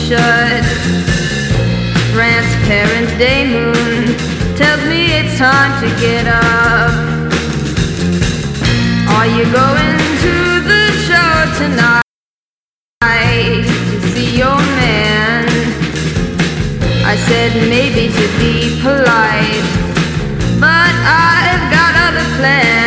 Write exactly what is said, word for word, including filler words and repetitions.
shut. Transparent day moon tells me it's time to get up. Are you going to the show tonight to see your man? I said maybe to be polite, but I've got other plans.